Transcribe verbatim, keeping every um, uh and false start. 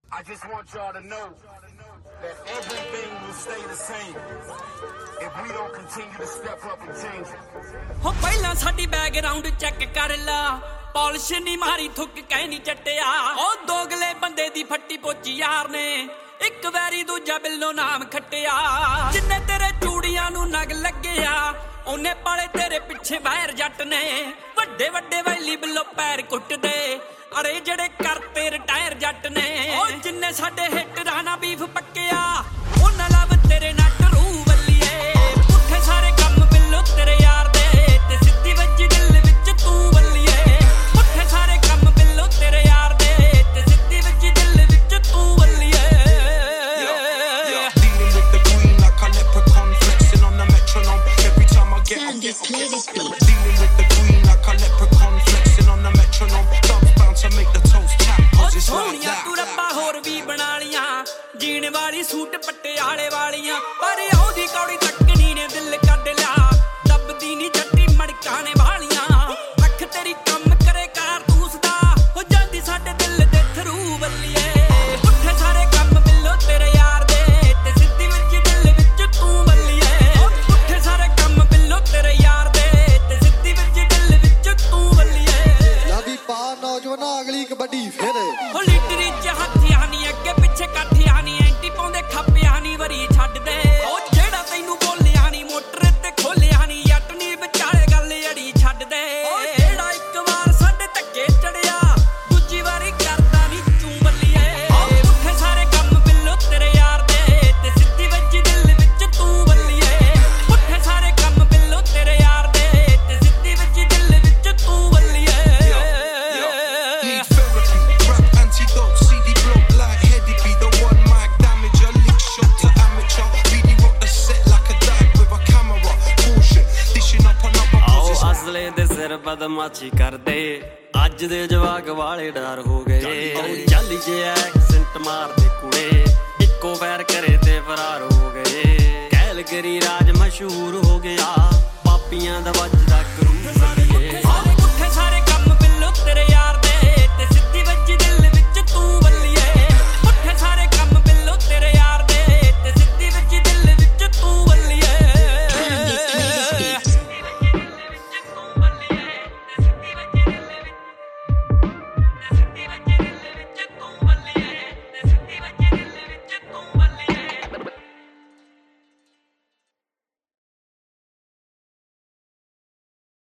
I just want y'all to know that everything will stay the same if we don't continue to step up and change it. हो पहला साडी background check कर ला polish नहीं मारी थुक कह नहीं चट्टिया ओ दोगले बंदे दी फट्टी पोची यार ने एक वैरी दूजा बिल्लो नाम खट्टिया जिन्ने तेरे चूड़ियां नू नग लग्गिया ओने पाले तेरे पिछे बाहर जट ने वड्डे वड्डे वैली बिल्लो पैर कुट दे अरे जड़े करते रिटायर जट ने ओ जिन्ने साडे हिट राना बीफ पक्किया ओना लव तेरे नट रू वल्लीए पुठे सारे कम बिल्लो तेरे यार दे ते सिद्धी वज्जी दिल विच तू वल्लीए पुठे सारे कम बिल्लो तेरे यार दे ते सिद्धी वज्जी दिल विच तू वल्लीए dealing with the green like a leprechaun flexing on the metronome every time I get on get on dealing with the green like a leprechaun flexing on the metronome dubs bound to make the toast tap cause it's like that तू रब्बा होर भी बना लिया जीण वाली suit पटियाले वालियां पर औदी कौड़ी तकनी ने दिल कड लिया दबदी नी जट्टी मड़काने वालियां अख तेरी कम करे कारतूस दा हो जांदी साडे दिल दे थरू वल्लीए पुठे सारे कम बिल्लो तेरे यार दे ते सिद्धी विच दिल विच तू वल्लीए पुठे सारे कम बिल्लो तेरे यार दे ते सिद्धी विच दिल विच तू वल्लीए लादी पा नौजवाना अगली कबड्डी फिर हो लीटरी च हत्थियां नी अगे पिछे काठियां नी एंटी पाउंदे खप्पियां नी वरी छड्ड दे ओ जेड़ा तैनू बोलिया नी मोटर ते खोलिया नी जट नी विचाले गल अड़ी छड्ड दे ओ जेड़ा इक वार साडे धक्के चढ़िया दूजी वारी करदा नी तू बल्लीए ओ पुठे सारे कम बिल्लो तेरे यार दे ते सिद्धी वज्जी दिल विच तू बल्लीए पुठे सारे कम बिल्लो तेरे यार दे ते सिद्धी वज्जी दिल विच तू बल्लीए need therapy rap antidote C D block like heady be the one mic damage a lick shot to amateur really rock the set like a dive with a camera bullshit dishing up another ਆਓ position ਅਸਲੇ ਦੇ ਸਿਰ ਬਦਮਾਸ਼ੀ ਕਰਦੇ ਅੱਜ ਦੇ ਜਵਾਕ ਵਾਲੇ ਡਰ ਹੋ ਗਏ ਚੱਲ ਜੇ ਐਕਸੈਂਟ ਮਾਰਦੇ ਕੁੜੇ ਇੱਕੋ ਵੈਰ ਕਰੇ ਤੇ ਫਰਾਰ ਹੋ ਗਏ ਕੈਲਗਰੀ ਰਾਜ ਮਸ਼ਹੂਰ ਹੋ ਗਿਆ ਪਾਪੀਆਂ ਦਾ ਵੱਜਦਾ ਕਰੂ